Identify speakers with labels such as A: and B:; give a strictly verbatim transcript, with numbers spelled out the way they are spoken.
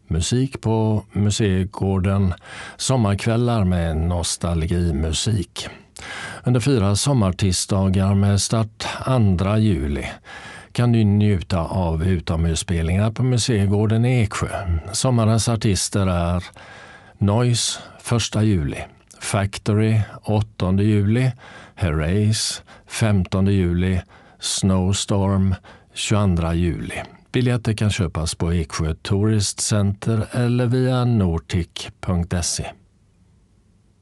A: Musik på Museigården, sommarkvällar med nostalgimusik. Under fyra sommartisdagar med start andra juli kan du njuta av utomhusspelningar på Museigården i Eksjö. Sommarens artister är Noise första juli, Factory åttonde juli, Herreys femtonde juli, Snowstorm tjugoandra juli. Biljetter kan köpas på Eksjö Tourist Center eller via nortic punkt se.